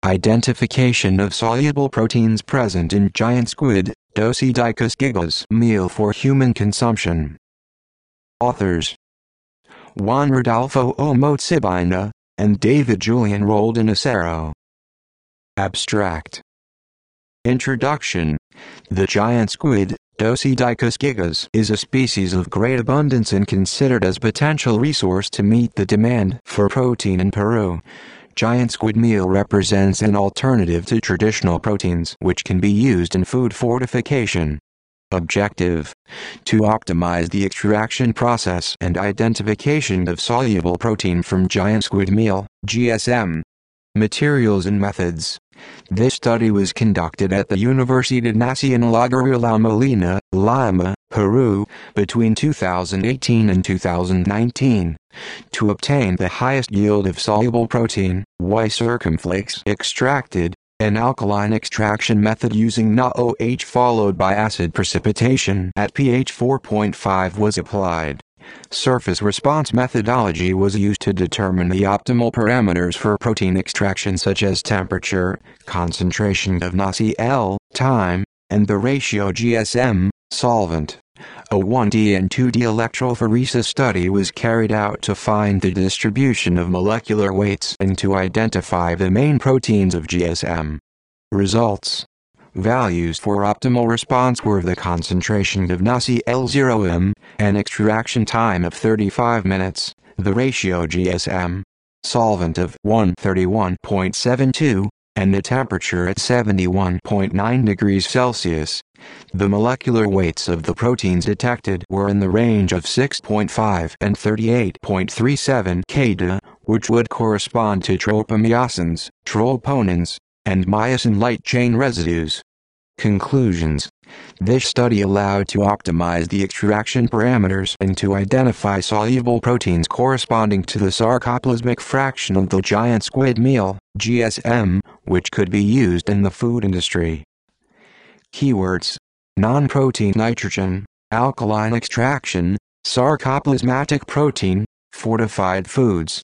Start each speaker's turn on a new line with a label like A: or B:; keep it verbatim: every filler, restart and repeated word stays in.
A: Identification of soluble proteins present in giant squid, Dosidicus gigas meal for human consumption. Authors: Juan Rodolfo Omotsibina and David Julian Roldan-Acero. Abstract. Introduction. The giant squid, Dosidicus gigas, is a species of great abundance and considered as potential resource to meet the demand for protein in Peru. Giant squid meal represents an alternative to traditional proteins which can be used in food fortification. Objective: to optimize the extraction process and identification of soluble protein from giant squid meal, G S M. Materials and methods. This study was conducted at the Universidad Nacional Agraria La Molina, Lima, Peru, between two thousand eighteen and two thousand nineteen. To obtain the highest yield of soluble protein, Y circumflex extracted, an alkaline extraction method using NaOH followed by acid precipitation at pH four point five was applied. Surface response methodology was used to determine the optimal parameters for protein extraction such as temperature, concentration of NaCl, time, and the ratio G S M, solvent. A one D and two D electrophoresis study was carried out to find the distribution of molecular weights and to identify the main proteins of G S M. Results. Values for optimal response were the concentration of NaCl zero m, an extraction time of thirty-five minutes, the ratio G S M, solvent of one thirty-one point seven two, and the temperature at seventy-one point nine degrees Celsius. The molecular weights of the proteins detected were in the range of six point five and thirty-eight point three seven kDa, which would correspond to tropomyosin, troponins, and myosin light chain residues. Conclusions. This study allowed to optimize the extraction parameters and to identify soluble proteins corresponding to the sarcoplasmic fraction of the giant squid meal, G S M, which could be used in the food industry. Keywords: non-protein nitrogen, alkaline extraction, sarcoplasmatic protein, fortified foods.